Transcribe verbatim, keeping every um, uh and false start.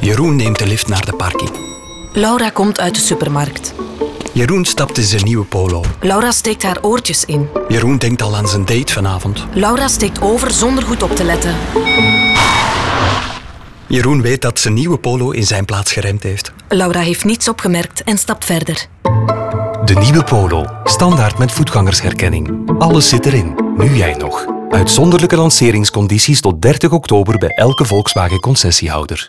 Jeroen neemt de lift naar de parking. Laura komt uit de supermarkt. Jeroen stapt in zijn nieuwe polo. Laura steekt haar oortjes in. Jeroen denkt al aan zijn date vanavond. Laura steekt over zonder goed op te letten. Jeroen weet dat zijn nieuwe polo in zijn plaats geremd heeft. Laura heeft niets opgemerkt en stapt verder. De nieuwe polo. Standaard met voetgangersherkenning. Alles zit erin. Nu jij nog. Uitzonderlijke lanceringscondities tot dertig oktober bij elke Volkswagen concessiehouder.